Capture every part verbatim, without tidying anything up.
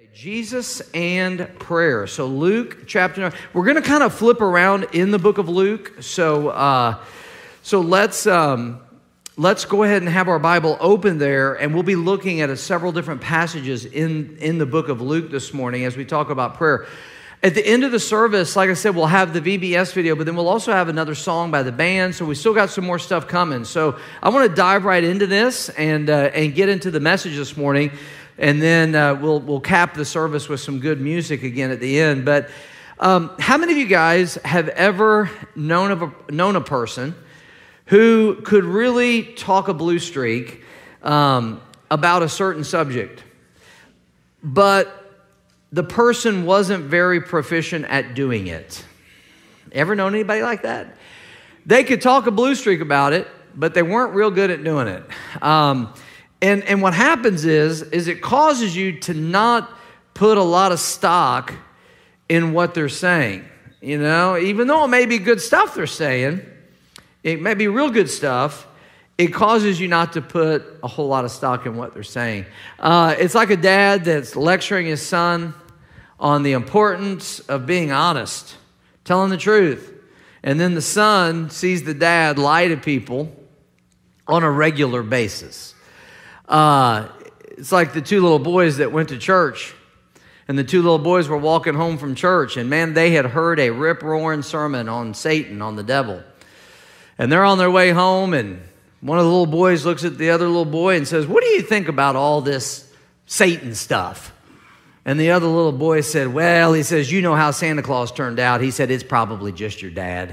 Jesus and prayer. So Luke chapter nine. We're going to kind of flip around in the book of Luke. So uh, so let's um, let's go ahead and have our Bible open there, and we'll be looking at a, several different passages in in the book of Luke this morning as we talk about prayer. At the end of the service, like I said, we'll have the V B S video, but then we'll also have another song by the band. So we still got some more stuff coming. So I want to dive right into this and uh, and get into the message this morning. And then uh, we'll we'll cap the service with some good music again at the end. But um, how many of you guys have ever known of a, known a person who could really talk a blue streak um, about a certain subject, but the person wasn't very proficient at doing it? Ever known anybody like that? They could talk a blue streak about it, but they weren't real good at doing it. Um, And and what happens is, is it causes you to not put a lot of stock in what they're saying. You know, even though it may be good stuff they're saying, it may be real good stuff, it causes you not to put a whole lot of stock in what they're saying. Uh, it's like a dad that's lecturing his son on the importance of being honest, telling the truth. And then the son sees the dad lie to people on a regular basis. Uh, it's like the two little boys that went to church, and the two little boys were walking home from church, and man, they had heard a rip-roaring sermon on Satan, on the devil. And they're on their way home, and one of the little boys looks at the other little boy and says, "What do you think about all this Satan stuff?" And the other little boy said, "Well," he says, "you know how Santa Claus turned out." He said, "It's probably just your dad."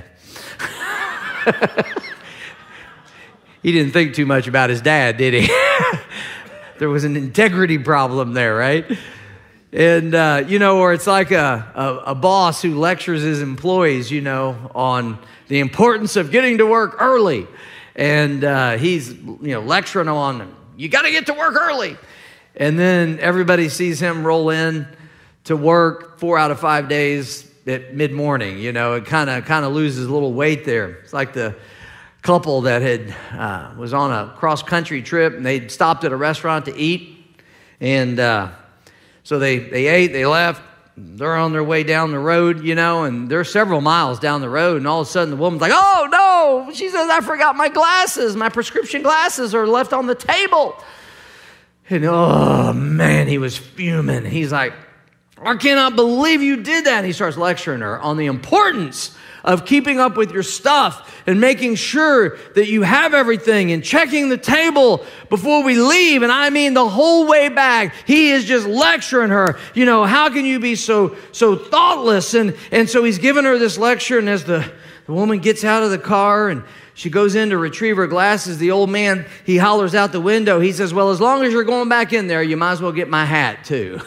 He didn't think too much about his dad, did he? There was an integrity problem there, right? And, uh, you know, or it's like a, a, a boss who lectures his employees, you know, on the importance of getting to work early. And uh, he's, you know, lecturing them on, you got to get to work early. And then everybody sees him roll in to work four out of five days at mid-morning. You know, it kind of kind of loses a little weight there. It's like the couple that had uh, was on a cross-country trip, and they'd stopped at a restaurant to eat, and uh, so they they ate, they left, they're on their way down the road, you know, and they're several miles down the road, and all of a sudden the woman's like, "Oh no," she says, "I forgot my glasses, my prescription glasses are left on the table." And oh man, he was fuming. He's like, "I cannot believe you did that." And he starts lecturing her on the importance of keeping up with your stuff and making sure that you have everything and checking the table before we leave. And I mean the whole way back, he is just lecturing her. You know, how can you be so so thoughtless? And, and so he's giving her this lecture, and as the, the woman gets out of the car and she goes in to retrieve her glasses, the old man, he hollers out the window. He says, "Well, as long as you're going back in there, you might as well get my hat too."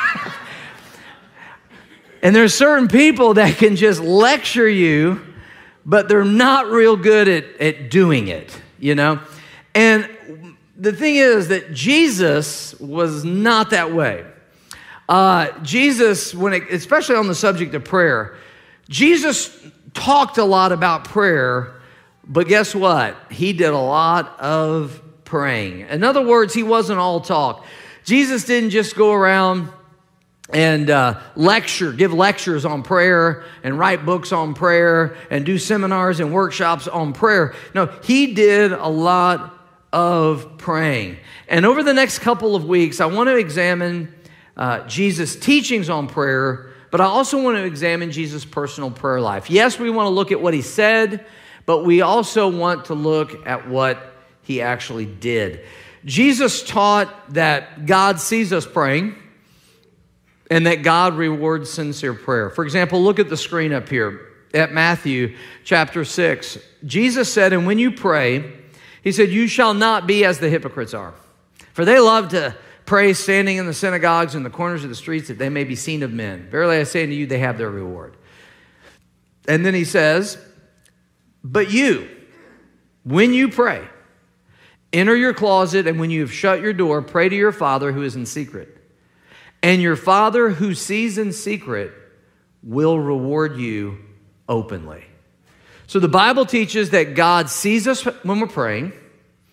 And there's certain people that can just lecture you, but they're not real good at, at doing it, you know? And the thing is that Jesus was not that way. Uh, Jesus, when it, especially on the subject of prayer, Jesus talked a lot about prayer, but guess what? He did a lot of praying. In other words, he wasn't all talk. Jesus didn't just go around and uh, lecture, give lectures on prayer and write books on prayer and do seminars and workshops on prayer. No, he did a lot of praying. And over the next couple of weeks, I want to examine uh, Jesus' teachings on prayer, but I also want to examine Jesus' personal prayer life. Yes, we want to look at what he said, but we also want to look at what he actually did. Jesus taught that God sees us praying, and that God rewards sincere prayer. For example, look at the screen up here at Matthew chapter six. Jesus said, "And when you pray," he said, "you shall not be as the hypocrites are. For they love to pray standing in the synagogues and the corners of the streets that they may be seen of men. Verily I say unto you, they have their reward." And then he says, "But you, when you pray, enter your closet, and when you have shut your door, pray to your Father who is in secret. And your Father who sees in secret will reward you openly." So the Bible teaches that God sees us when we're praying,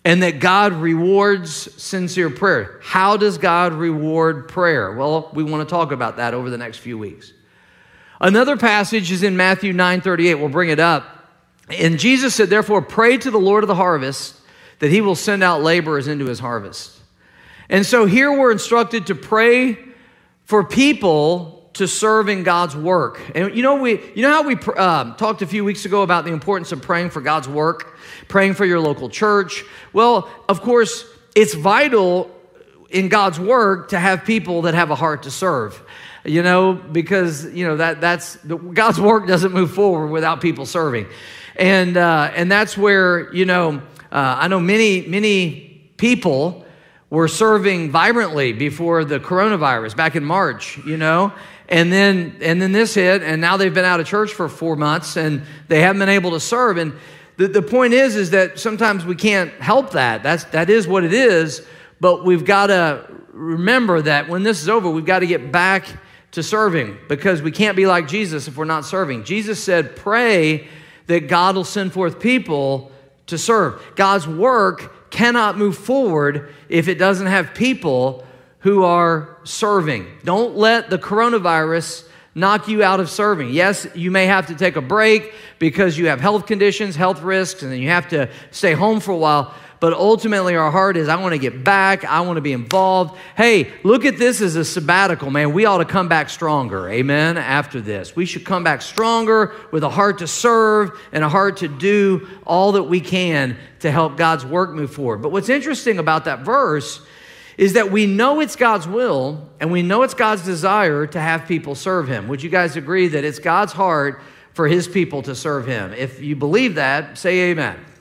and that God rewards sincere prayer. How does God reward prayer? Well, we want to talk about that over the next few weeks. Another passage is in Matthew nine thirty-eight. We'll bring it up. And Jesus said, therefore, pray to the Lord of the harvest that he will send out laborers into his harvest. And so here we're instructed to pray for people to serve in God's work. And you know, we, you know how we um, talked a few weeks ago about the importance of praying for God's work, praying for your local church? Well, of course, it's vital in God's work to have people that have a heart to serve. You know, because, you know, that that's God's work doesn't move forward without people serving. And uh, and that's where, you know, uh, I know many, many people were serving vibrantly before the coronavirus back in March, you know, and then and then this hit, and now they've been out of church for four months, and they haven't been able to serve. And the, the point is, is that sometimes we can't help that. That's that is what it is, but we've got to remember that when this is over, we've got to get back to serving, because we can't be like Jesus if we're not serving. Jesus said, pray that God will send forth people to serve. God's work cannot move forward if it doesn't have people who are serving. Don't let the coronavirus knock you out of serving. Yes, you may have to take a break because you have health conditions, health risks, and then you have to stay home for a while. But ultimately, our heart is, I want to get back. I want to be involved. Hey, look at this as a sabbatical, man. We ought to come back stronger, amen, after this. We should come back stronger with a heart to serve and a heart to do all that we can to help God's work move forward. But what's interesting about that verse is that we know it's God's will and we know it's God's desire to have people serve him. Would you guys agree that it's God's heart for his people to serve him? If you believe that, say amen. Amen.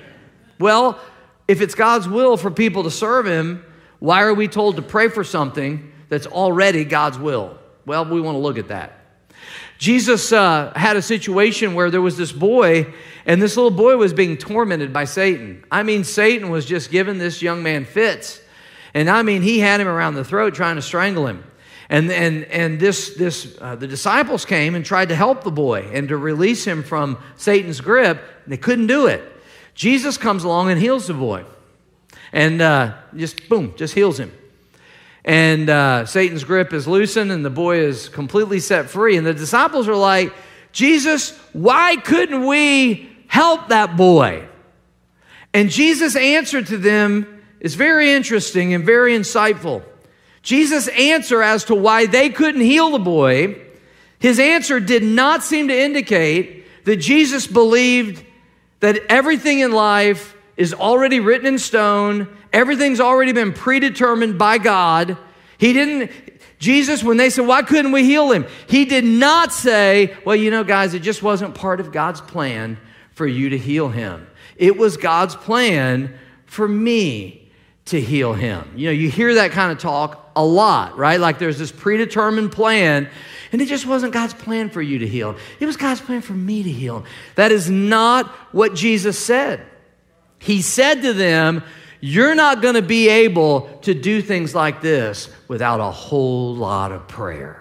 Well, if it's God's will for people to serve him, why are we told to pray for something that's already God's will? Well, we want to look at that. Jesus uh, had a situation where there was this boy, and this little boy was being tormented by Satan. I mean, Satan was just giving this young man fits. And I mean, he had him around the throat trying to strangle him. And and and this this uh, the disciples came and tried to help the boy and to release him from Satan's grip. And they couldn't do it. Jesus comes along and heals the boy. And uh, just, boom, just heals him. And uh, Satan's grip is loosened and the boy is completely set free. And the disciples are like, Jesus, why couldn't we help that boy? And Jesus' answer to them is very interesting and very insightful. Jesus' answer as to why they couldn't heal the boy, his answer did not seem to indicate that Jesus believed that everything in life is already written in stone. Everything's already been predetermined by God. He didn't, Jesus, when they said, why couldn't we heal him? He did not say, well, you know, guys, it just wasn't part of God's plan for you to heal him. It was God's plan for me to heal him. You know, you hear that kind of talk a lot, right? Like there's this predetermined plan, and it just wasn't God's plan for you to heal. It was God's plan for me to heal. That is not what Jesus said. He said to them, you're not going to be able to do things like this without a whole lot of prayer.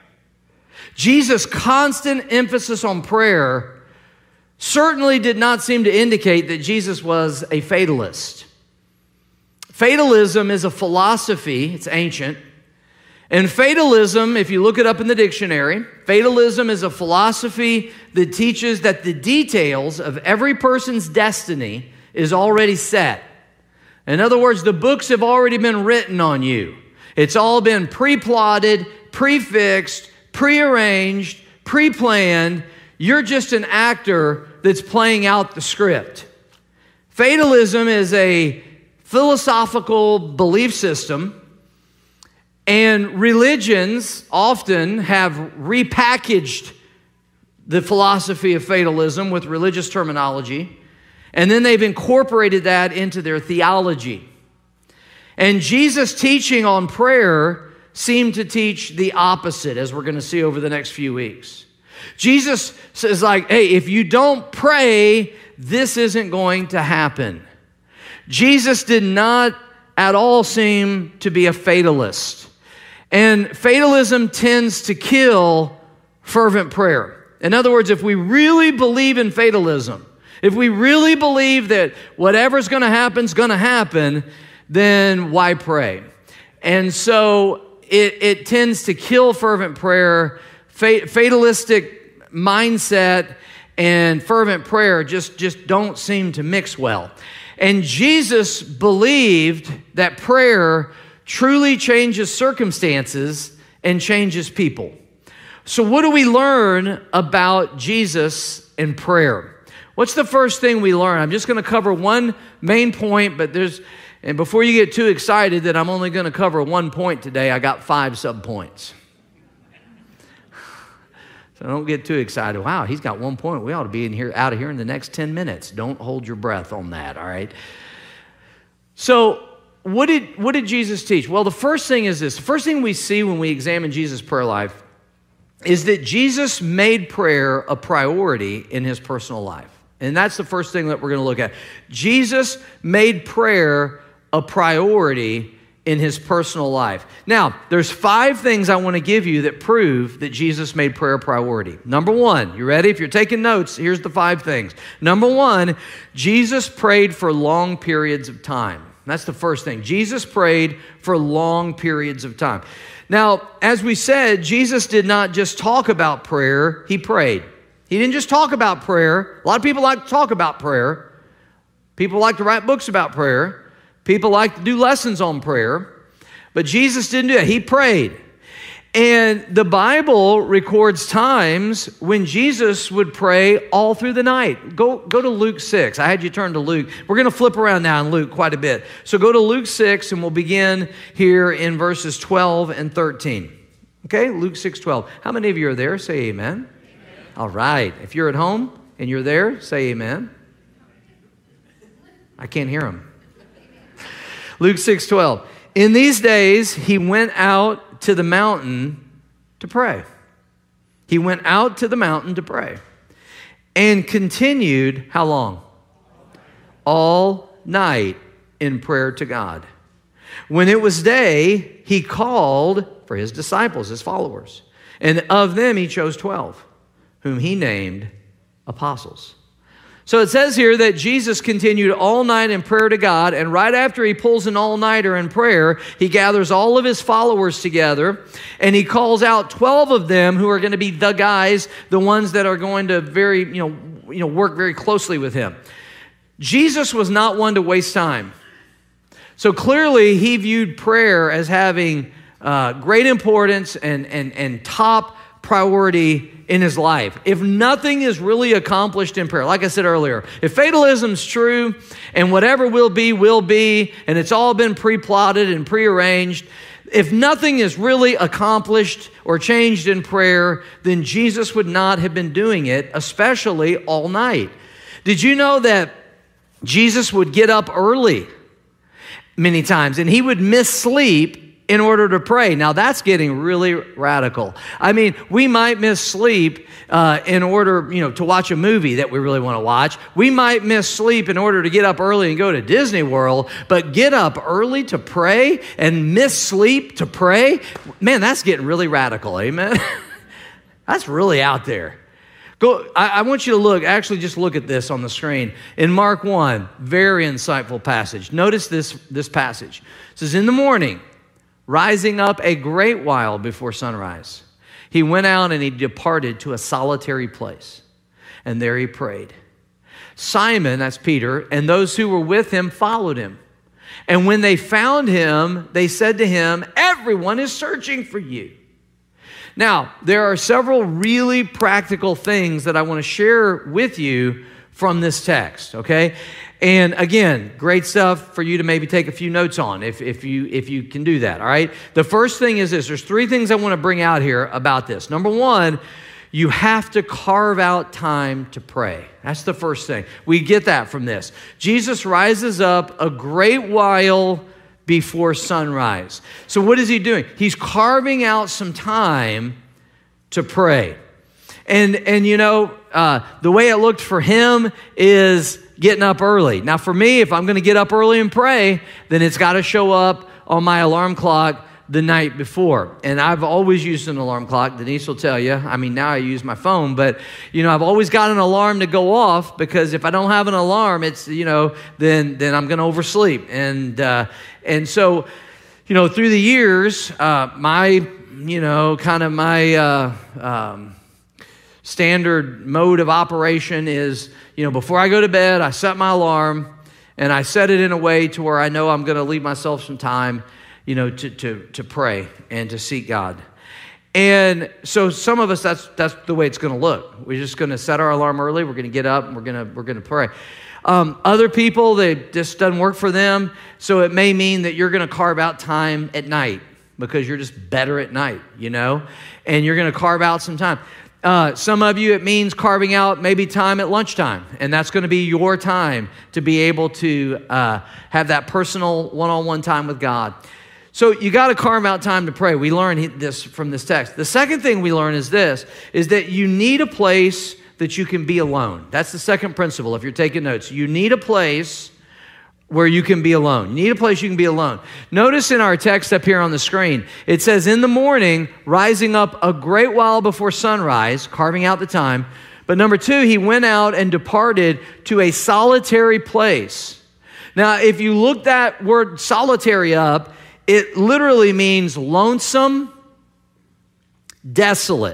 Jesus' constant emphasis on prayer certainly did not seem to indicate that Jesus was a fatalist. Fatalism is a philosophy, it's ancient. And fatalism, if you look it up in the dictionary, fatalism is a philosophy that teaches that the details of every person's destiny is already set. In other words, the books have already been written on you. It's all been pre-plotted, pre-fixed, pre-arranged, pre-planned. You're just an actor that's playing out the script. Fatalism is a philosophical belief system. And religions often have repackaged the philosophy of fatalism with religious terminology, and then they've incorporated that into their theology. And Jesus' teaching on prayer seemed to teach the opposite, as we're going to see over the next few weeks. Jesus says, like, hey, if you don't pray, this isn't going to happen. Jesus did not at all seem to be a fatalist. And fatalism tends to kill fervent prayer. In other words, if we really believe in fatalism, If we really believe that whatever's going to happen is going to happen, then why pray? And so it, it tends to kill fervent prayer. Fatalistic mindset and fervent prayer just, just don't seem to mix well. And Jesus believed that prayer truly changes circumstances and changes people. So what do we learn about Jesus and prayer? What's the first thing we learn? I'm just going to cover one main point, but there's, and before you get too excited that I'm only going to cover one point today, I got five subpoints. So don't get too excited. Wow, he's got one point. We ought to be in here, out of here in the next ten minutes. Don't hold your breath on that, all right? So what did, what did Jesus teach? Well, the first thing is this. The first thing we see when we examine Jesus' prayer life is that Jesus made prayer a priority in his personal life. And that's the first thing that we're going to look at. Jesus made prayer a priority in his personal life. Now, there's five things I want to give you that prove that Jesus made prayer a priority. Number one, you ready? If you're taking notes, here's the five things. Number one, Jesus prayed for long periods of time. That's the first thing. Jesus prayed for long periods of time. Now, as we said, Jesus did not just talk about prayer, he prayed. He didn't just talk about prayer. A lot of people like to talk about prayer. People like to write books about prayer. People like to do lessons on prayer. But Jesus didn't do that. He prayed. And the Bible records times when Jesus would pray all through the night. Go, go to Luke six. I had you turn to Luke. We're going to flip around now in Luke quite a bit. So go to Luke six, and we'll begin here in verses twelve and thirteen. Okay, Luke six twelve. How many of you are there? Say amen. Amen. All right. If you're at home and you're there, say amen. I can't hear them. Luke six twelve. In these days, he went out to the mountain to pray. He went out to the mountain to pray and continued how long? All night in prayer to God. When it was day, he called for his disciples, his followers. And of them he chose twelve, whom he named apostles. So it says here that Jesus continued all night in prayer to God, and right after he pulls an all-nighter in prayer, he gathers all of his followers together, and he calls out twelve of them who are going to be the guys, the ones that are going to very, you know, you know, work very closely with him. Jesus was not one to waste time. So clearly he viewed prayer as having uh, great importance and, and, and top priority in his life. If nothing is really accomplished in prayer, like I said earlier, if fatalism's true and whatever will be, will be, and it's all been pre-plotted and prearranged, if nothing is really accomplished or changed in prayer, then Jesus would not have been doing it, especially all night. Did you know that Jesus would get up early many times and he would miss sleep in order to pray? Now that's getting really radical. I mean, we might miss sleep uh, in order, you know, to watch a movie that we really want to watch. We might miss sleep in order to get up early and go to Disney World, but get up early to pray and miss sleep to pray? Man, that's getting really radical, amen? That's really out there. Go. I, I want you to look, actually just look at this on the screen. In Mark one, very insightful passage. Notice this, this passage. It says, in the morning, rising up a great while before sunrise, he went out and he departed to a solitary place. And there he prayed. Simon, that's Peter, and those who were with him followed him. And when they found him, they said to him, everyone is searching for you. Now, there are several really practical things that I want to share with you from this text, okay? And again, great stuff for you to maybe take a few notes on if, if, you, if you can do that, all right? The first thing is this. There's three things I want to bring out here about this. Number one, you have to carve out time to pray. That's the first thing. We get that from this. Jesus rises up a great while before sunrise. So what is he doing? He's carving out some time to pray. And, and you know, uh, the way it looked for him is getting up early. Now for me, if I'm going to get up early and pray, then it's got to show up on my alarm clock the night before. And I've always used an alarm clock. Denise will tell you. I mean, now I use my phone, but, you know, I've always got an alarm to go off, because if I don't have an alarm, it's, you know, then then I'm going to oversleep. And, uh, and so, you know, through the years, uh, my, you know, kind of my uh, um, standard mode of operation is, you know, before I go to bed, I set my alarm, and I set it in a way to where I know I'm going to leave myself some time, you know, to, to, to pray and to seek God. And so some of us, that's that's the way it's going to look. We're just going to set our alarm early. We're going to get up and we're going to we're going to pray. Um, other people, they just doesn't work for them. So it may mean that you're going to carve out time at night because you're just better at night, you know, and you're going to carve out some time. Uh, some of you, it means carving out maybe time at lunchtime, and that's going to be your time to be able to uh, have that personal one-on-one time with God. So you got to carve out time to pray. We learn this from this text. The second thing we learn is this, is that you need a place that you can be alone. That's the second principle if you're taking notes. You need a place where you can be alone. You need a place you can be alone. Notice in our text up here on the screen, it says, in the morning, rising up a great while before sunrise, carving out the time. But number two, he went out and departed to a solitary place. Now, if you look that word solitary up, it literally means lonesome, desolate.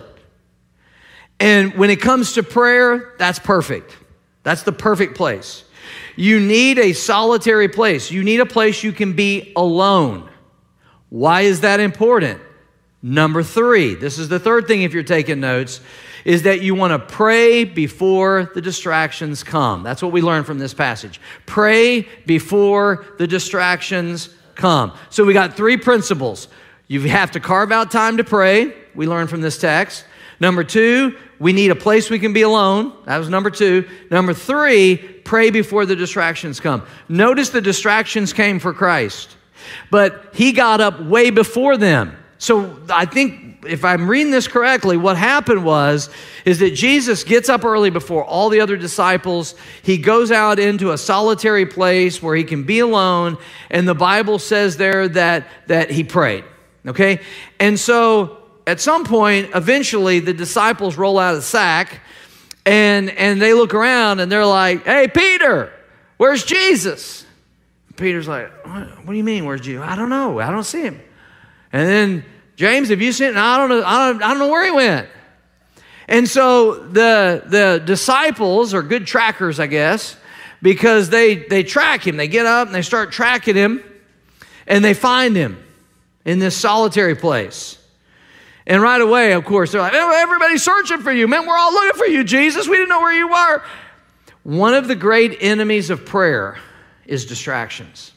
And when it comes to prayer, that's perfect. That's the perfect place. You need a solitary place. You need a place you can be alone. Why is that important? Number three, this is the third thing if you're taking notes, is that you want to pray before the distractions come. That's what we learned from this passage. Pray before the distractions come. So we got three principles. You have to carve out time to pray. We learned from this text. Number two, we need a place we can be alone. That was number two. Number three, pray before the distractions come. Notice the distractions came for Christ, but he got up way before them. So I think if I'm reading this correctly, what happened was, is that Jesus gets up early before all the other disciples. He goes out into a solitary place where he can be alone. And the Bible says there that, that he prayed. Okay. And so at some point, eventually the disciples roll out of the sack and, and they look around and they're like, hey, Peter, where's Jesus? Peter's like, what, what do you mean, where's Jesus? I don't know. I don't see him. And then, James, have you seen him? I don't know. I don't, I don't know where he went. And so the, the disciples are good trackers, I guess, because they, they track him. They get up and they start tracking him and they find him in this solitary place. And right away, of course, they're like, oh, everybody's searching for you. Man, we're all looking for you, Jesus. We didn't know where you were. One of the great enemies of prayer is distractions.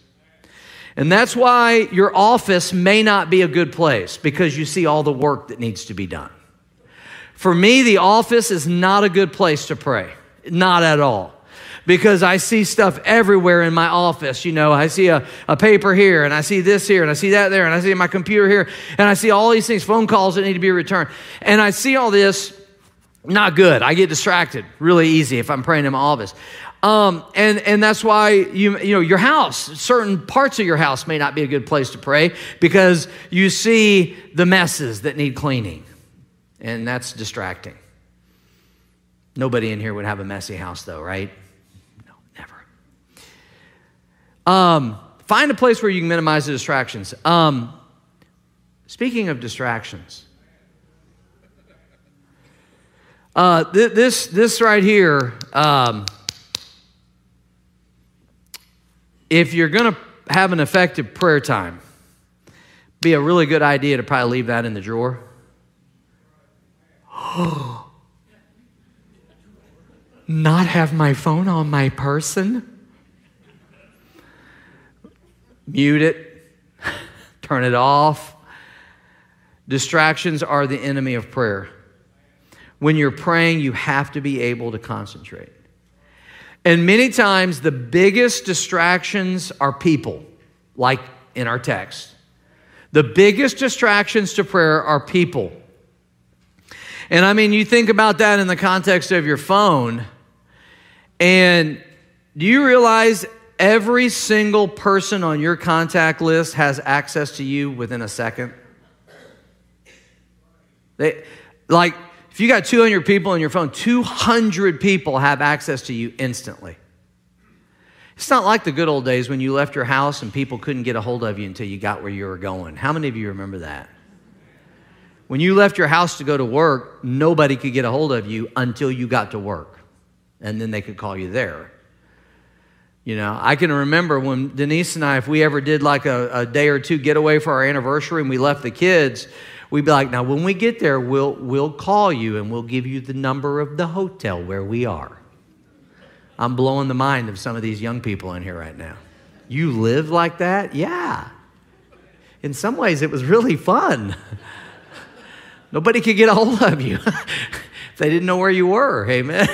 And that's why your office may not be a good place, because you see all the work that needs to be done. For me, the office is not a good place to pray. Not at all. Because I see stuff everywhere in my office. You know, I see a, a paper here, and I see this here, and I see that there, and I see my computer here, and I see all these things, phone calls that need to be returned. And I see all this, not good. I get distracted really easy if I'm praying in my office. Um, and, and that's why, you, you know, your house, certain parts of your house may not be a good place to pray because you see the messes that need cleaning, and that's distracting. Nobody in here would have a messy house though, right? No, never. Um, find a place where you can minimize the distractions. Um, speaking of distractions, uh, th- this, this right here, um, if you're going to have an effective prayer time, be a really good idea to probably leave that in the drawer. Not have my phone on my person? Mute it. Turn it off. Distractions are the enemy of prayer. When you're praying, you have to be able to concentrate. And many times, the biggest distractions are people, like in our text. The biggest distractions to prayer are people. And I mean, you think about that in the context of your phone, and do you realize every single person on your contact list has access to you within a second? They, like, if you got two hundred people on your phone, two hundred people have access to you instantly. It's not like the good old days when you left your house and people couldn't get a hold of you until you got where you were going. How many of you remember that? When you left your house to go to work, nobody could get a hold of you until you got to work. And then they could call you there. You know, I can remember when Denise and I, if we ever did like a, a day or two getaway for our anniversary and we left the kids, we'd be like, now when we get there, we'll, we'll call you and we'll give you the number of the hotel where we are. I'm blowing the mind of some of these young people in here right now. You live like that? Yeah. In some ways, it was really fun. Nobody could get a hold of you if they didn't know where you were. Amen.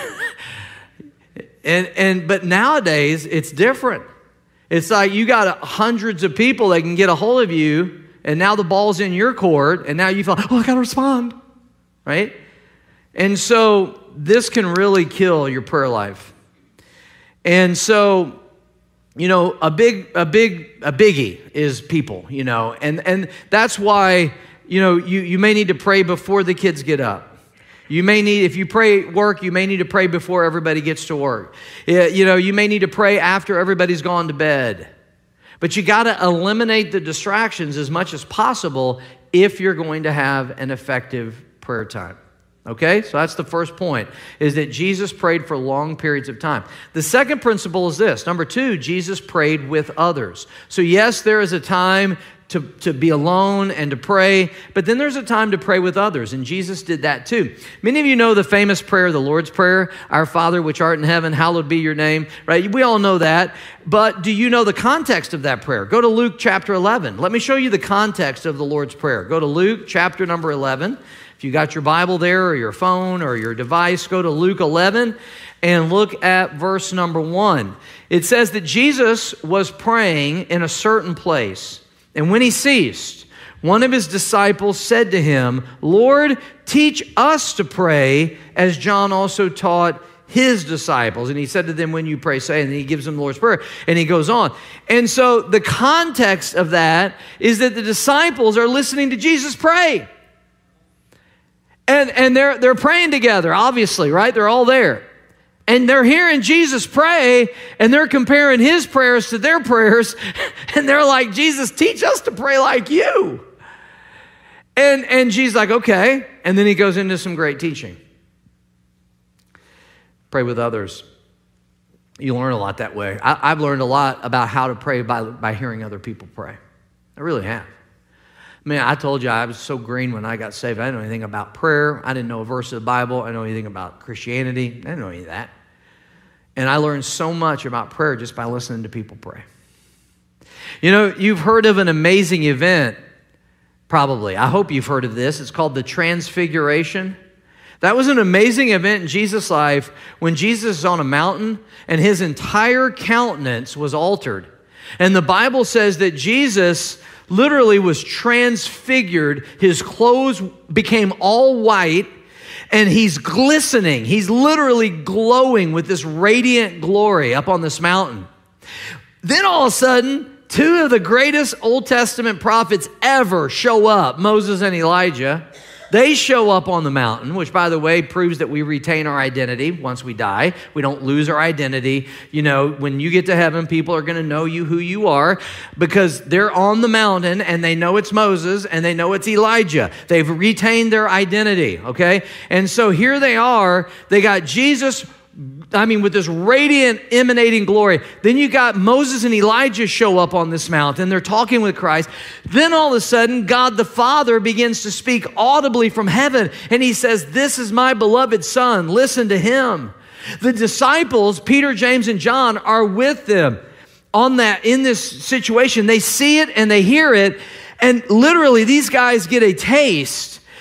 and and but nowadays, it's different. It's like you got hundreds of people that can get a hold of you, and now the ball's in your court, and now you feel, oh, I got to respond, right? And so this can really kill your prayer life. And so, you know, a big, a big, a biggie is people, you know, and, and that's why, you know, you, you may need to pray before the kids get up. You may need, if you pray at work, you may need to pray before everybody gets to work. You know, you may need to pray after everybody's gone to bed. But you got to eliminate the distractions as much as possible if you're going to have an effective prayer time. Okay, so that's the first point, is that Jesus prayed for long periods of time. The second principle is this. Number two, Jesus prayed with others. So yes, there is a time to, to be alone and to pray, but then there's a time to pray with others, and Jesus did that too. Many of you know the famous prayer, the Lord's Prayer, Our Father which art in heaven, hallowed be your name, right? We all know that, but do you know the context of that prayer? Go to Luke chapter eleven. Let me show you the context of the Lord's Prayer. Go to Luke chapter number eleven. If you got your Bible there or your phone or your device, go to Luke eleven and look at verse number one. It says that Jesus was praying in a certain place, and when he ceased, one of his disciples said to him, Lord, teach us to pray as John also taught his disciples. And he said to them, when you pray, say, and then he gives them the Lord's Prayer, and he goes on. And so the context of that is that the disciples are listening to Jesus pray. And, and they're, they're praying together, obviously, right? They're all there. And they're hearing Jesus pray, and they're comparing his prayers to their prayers. And they're like, Jesus, teach us to pray like you. And, and Jesus like, okay. And then he goes into some great teaching. Pray with others. You learn a lot that way. I, I've learned a lot about how to pray by, by hearing other people pray. I really have. Man, I told you I was so green when I got saved. I didn't know anything about prayer. I didn't know a verse of the Bible. I didn't know anything about Christianity. I didn't know any of that. And I learned so much about prayer just by listening to people pray. You know, you've heard of an amazing event, probably. I hope you've heard of this. It's called the Transfiguration. That was an amazing event in Jesus' life when Jesus is on a mountain and his entire countenance was altered. And the Bible says that Jesus literally was transfigured. His clothes became all white, and he's glistening. He's literally glowing with this radiant glory up on this mountain. Then all of a sudden, two of the greatest Old Testament prophets ever show up, Moses and Elijah. They show up on the mountain, which, by the way, proves that we retain our identity once we die. We don't lose our identity. You know, when you get to heaven, people are going to know you who you are because they're on the mountain and they know it's Moses and they know it's Elijah. They've retained their identity, okay? And so here they are. They got Jesus, I mean, with this radiant, emanating glory. Then you got Moses and Elijah show up on this mountain. They're talking with Christ. Then all of a sudden, God the Father begins to speak audibly from heaven. And he says, this is my beloved Son. Listen to him. The disciples, Peter, James, and John, are with them on that, in this situation. They see it and they hear it. And literally, these guys get a taste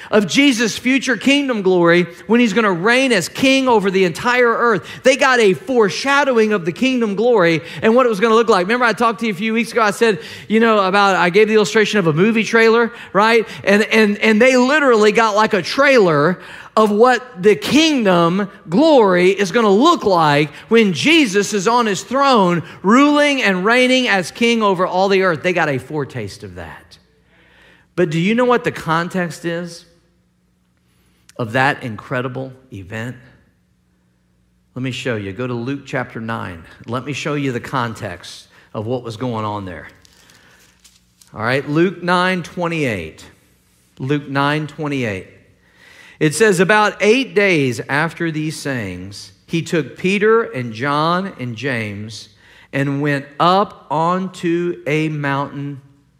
of Jesus' future kingdom glory when he's going to reign as king over the entire earth. They got a foreshadowing of the kingdom glory and what it was going to look like. Remember I talked to you a few weeks ago, I said, you know, about, I gave the illustration of a movie trailer, right? And, and, and they literally got like a trailer of what the kingdom glory is going to look like when Jesus is on his throne, ruling and reigning as king over all the earth. They got a foretaste of that. But do you know what the context is of that incredible event? Let me show you. Go to Luke chapter nine. Let me show you the context of what was going on there. All right, Luke nine twenty-eight. Luke nine twenty-eight. It says, about eight days after these sayings, he took Peter and John and James and went up onto a mountain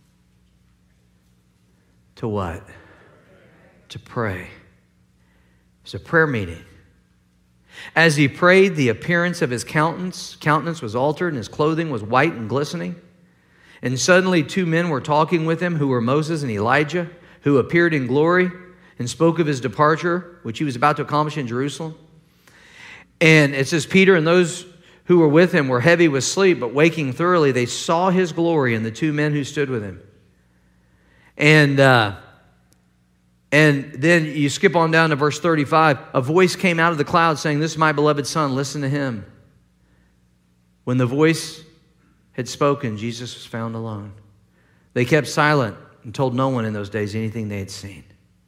to what? To pray. It's a prayer meeting. As he prayed, the appearance of his countenance, countenance was altered, and his clothing was white and glistening. And suddenly two men were talking with him, who were Moses and Elijah, who appeared in glory and spoke of his departure, which he was about to accomplish in Jerusalem. And it says, Peter and those who were with him were heavy with sleep, but waking thoroughly, they saw his glory and the two men who stood with him. And uh, and then you skip on down to verse thirty-five. A voice came out of the cloud saying, this is my beloved son, listen to him. When the voice had spoken, Jesus was found alone. They kept silent and told no one in those days anything they had seen.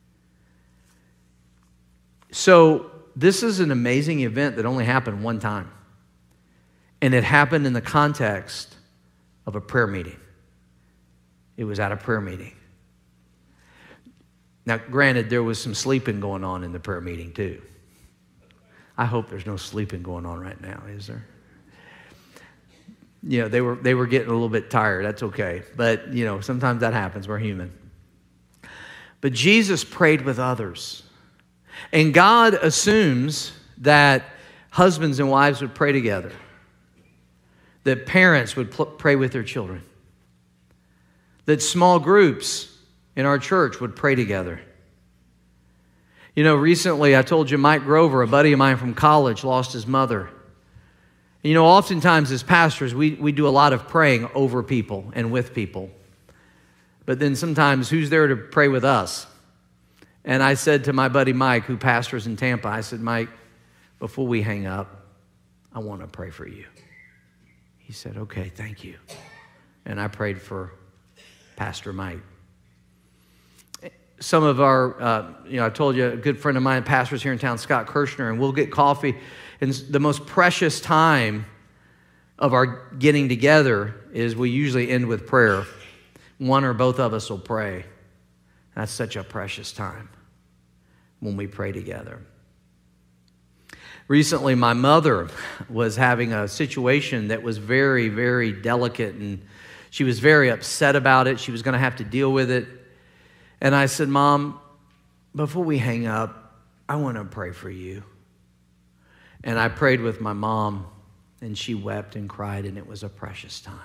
So this is an amazing event that only happened one time. And it happened in the context of a prayer meeting. It was at a prayer meeting. Now, granted, there was some sleeping going on in the prayer meeting too. I hope there's no sleeping going on right now, is there? You know, they were, they were getting a little bit tired. That's okay. But, you know, sometimes that happens. We're human. But Jesus prayed with others. And God assumes that husbands and wives would pray together, that parents would pl- pray with their children, that small groups in our church would pray together. You know, recently I told you Mike Grover, a buddy of mine from college, lost his mother. And, you know, oftentimes as pastors, we, we do a lot of praying over people and with people. But then sometimes who's there to pray with us? And I said to my buddy Mike, who pastors in Tampa, I said, Mike, before we hang up, I want to pray for you. He said, okay, thank you. And I prayed for Pastor Mike. Some of our, uh, you know, I told you, a good friend of mine, pastors here in town, Scott Kirshner, and we'll get coffee. And the most precious time of our getting together is we usually end with prayer. One or both of us will pray. That's such a precious time when we pray together. Recently, my mother was having a situation that was very, very delicate, and she was very upset about it. She was going to have to deal with it. And I said, Mom, before we hang up, I want to pray for you. And I prayed with my mom, and she wept and cried, and it was a precious time.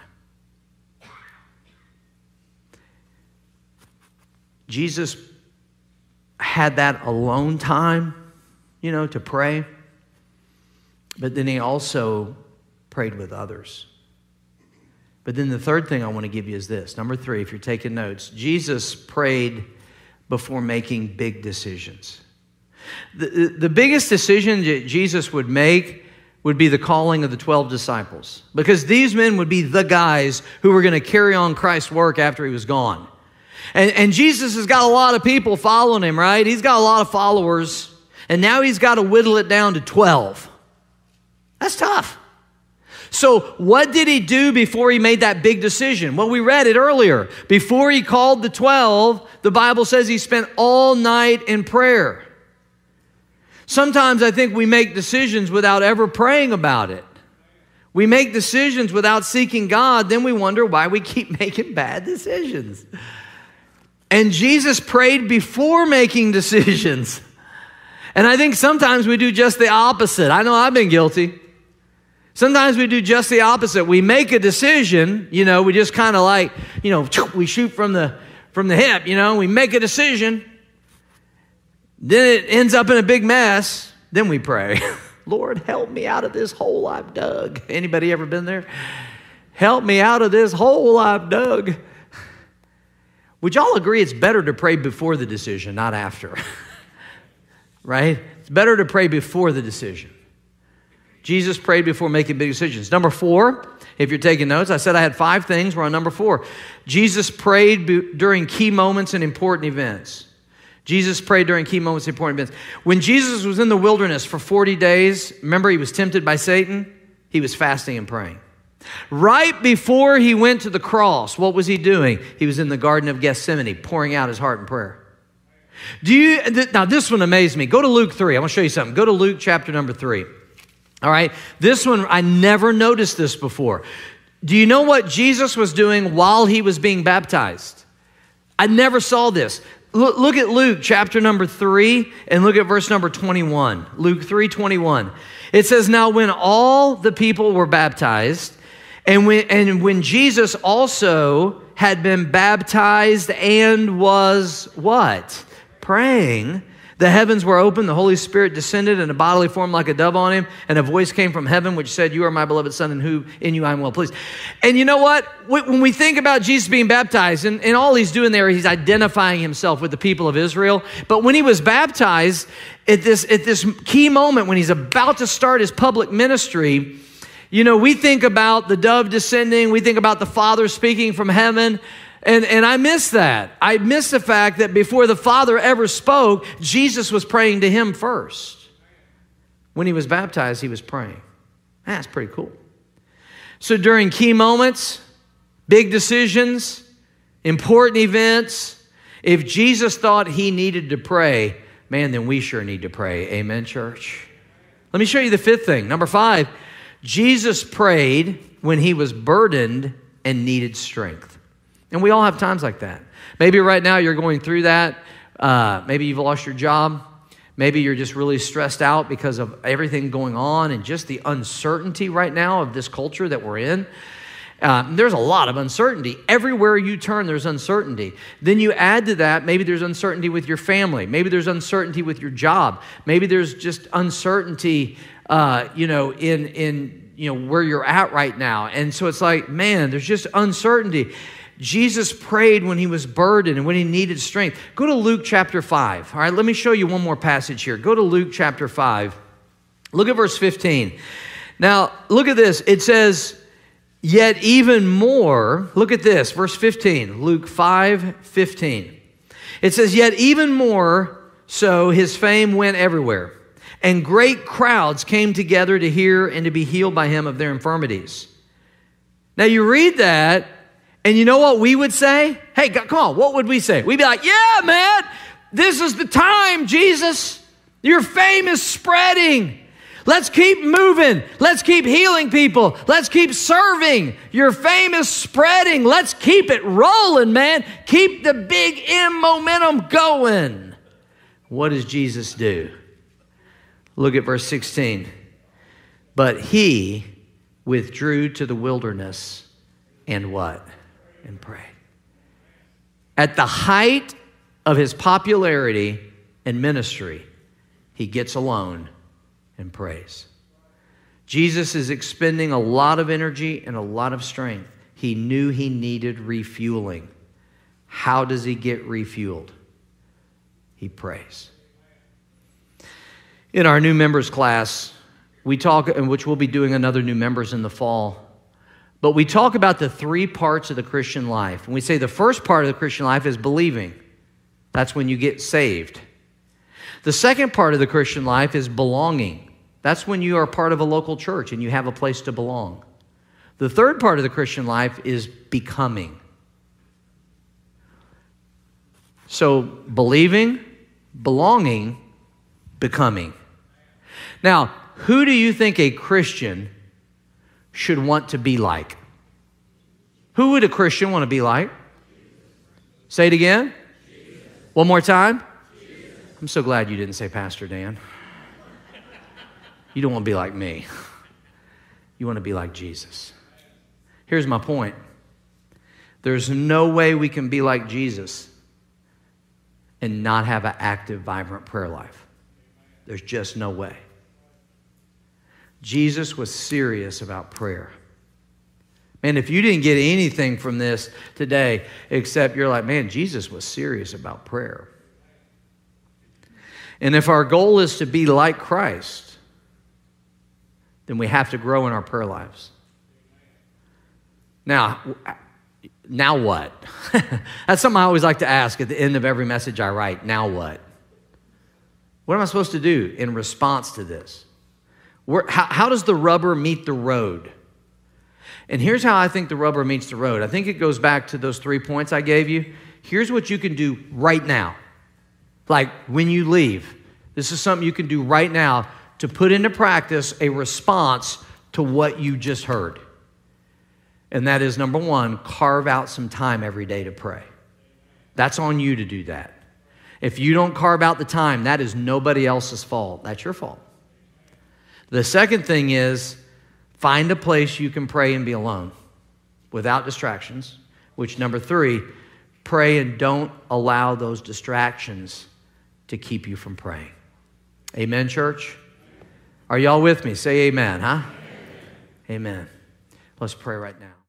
Jesus had that alone time, you know, to pray. But then he also prayed with others. But then the third thing I want to give you is this. Number three, if you're taking notes, Jesus prayed before making big decisions. The, the, the biggest decision that Jesus would make would be the calling of the twelve disciples. Because these men would be the guys who were going to carry on Christ's work after he was gone. And, and Jesus has got a lot of people following him, right? He's got a lot of followers. And now he's got to whittle it down to twelve. That's tough. So what did he do before he made that big decision? Well, we read it earlier. Before he called the twelve, the Bible says he spent all night in prayer. Sometimes I think we make decisions without ever praying about it. We make decisions without seeking God, then we wonder why we keep making bad decisions. And Jesus prayed before making decisions. And I think sometimes we do just the opposite. I know I've been guilty. Sometimes we do just the opposite. We make a decision, you know, we just kind of like, you know, we shoot from the from the hip, you know, we make a decision. Then it ends up in a big mess. Then we pray, Lord, help me out of this hole I've dug. Anybody ever been there? Help me out of this hole I've dug. Would y'all agree it's better to pray before the decision, not after? Right? It's better to pray before the decision. Jesus prayed before making big decisions. Number four, if you're taking notes, I said I had five things. We're on number four. Jesus prayed be- during key moments and important events. Jesus prayed during key moments and important events. When Jesus was in the wilderness for forty days, remember he was tempted by Satan? He was fasting and praying. Right before he went to the cross, what was he doing? He was in the Garden of Gethsemane, pouring out his heart in prayer. Do you? Now this one amazed me. Go to Luke three. I want to show you something. Go to Luke chapter number three. All right, this one, I never noticed this before. Do you know what Jesus was doing while he was being baptized? I never saw this. Look, look at Luke chapter number three and look at verse number twenty-one. Luke three twenty-one. It says, now when all the people were baptized, and when, and when Jesus also had been baptized and was what? Praying. The heavens were opened, the Holy Spirit descended in a bodily form like a dove on him, and a voice came from heaven which said, you are my beloved Son, in whom in you I am well pleased. And you know what? When we think about Jesus being baptized, and, and all he's doing there, he's identifying himself with the people of Israel. But when he was baptized, at this, at this key moment when he's about to start his public ministry, you know, we think about the dove descending, we think about the Father speaking from heaven. And, and I miss that. I miss the fact that before the Father ever spoke, Jesus was praying to him first. When he was baptized, he was praying. That's pretty cool. So during key moments, big decisions, important events, if Jesus thought he needed to pray, man, then we sure need to pray. Amen, church? Let me show you the fifth thing. Number five, Jesus prayed when he was burdened and needed strength. And we all have times like that. Maybe right now you're going through that. Uh, maybe you've lost your job. Maybe you're just really stressed out because of everything going on and just the uncertainty right now of this culture that we're in. Uh, there's a lot of uncertainty. Everywhere you turn, there's uncertainty. Then you add to that, maybe there's uncertainty with your family. Maybe there's uncertainty with your job. Maybe there's just uncertainty, uh, you know, in, in you know where you're at right now. And so it's like, man, there's just uncertainty. Jesus prayed when he was burdened and when he needed strength. Go to Luke chapter five. All right, let me show you one more passage here. Go to Luke chapter five. Look at verse fifteen. Now, look at this. It says, yet even more, look at this, verse fifteen, Luke five fifteen. It says, yet even more so his fame went everywhere, and great crowds came together to hear and to be healed by him of their infirmities. Now you read that, and you know what we would say? Hey, come on, what would we say? We'd be like, yeah, man, this is the time, Jesus. Your fame is spreading. Let's keep moving. Let's keep healing people. Let's keep serving. Your fame is spreading. Let's keep it rolling, man. Keep the big M momentum going. What does Jesus do? Look at verse sixteen. But he withdrew to the wilderness and what? And prayed. At the height of his popularity and ministry, he gets alone and prays. Jesus is expending a lot of energy and a lot of strength. He knew he needed refueling. How does he get refueled? He prays. In our new members class, we talk, and which we'll be doing another new members in the fall, but we talk about the three parts of the Christian life. And we say the first part of the Christian life is believing. That's when you get saved. The second part of the Christian life is belonging. That's when you are part of a local church and you have a place to belong. The third part of the Christian life is becoming. So believing, belonging, becoming. Now, who do you think a Christian should want to be like? Who would a Christian want to be like? Say it again. Jesus. One more time. Jesus. I'm so glad you didn't say Pastor Dan. You don't want to be like me. You want to be like Jesus. Here's my point. There's no way we can be like Jesus and not have an active, vibrant prayer life. There's just no way. Jesus was serious about prayer. Man, if you didn't get anything from this today, except you're like, man, Jesus was serious about prayer. And if our goal is to be like Christ, then we have to grow in our prayer lives. Now, now what? That's something I always like to ask at the end of every message I write. Now what? What am I supposed to do in response to this? Where, how, how does the rubber meet the road? And here's how I think the rubber meets the road. I think it goes back to those three points I gave you. Here's what you can do right now. Like when you leave, this is something you can do right now to put into practice a response to what you just heard. And that is, number one, carve out some time every day to pray. That's on you to do that. If you don't carve out the time, that is nobody else's fault. That's your fault. The second thing is, find a place you can pray and be alone without distractions, which, number three, pray and don't allow those distractions to keep you from praying. Amen, church? Are y'all with me? Say amen, huh? Amen. Amen. Let's pray right now.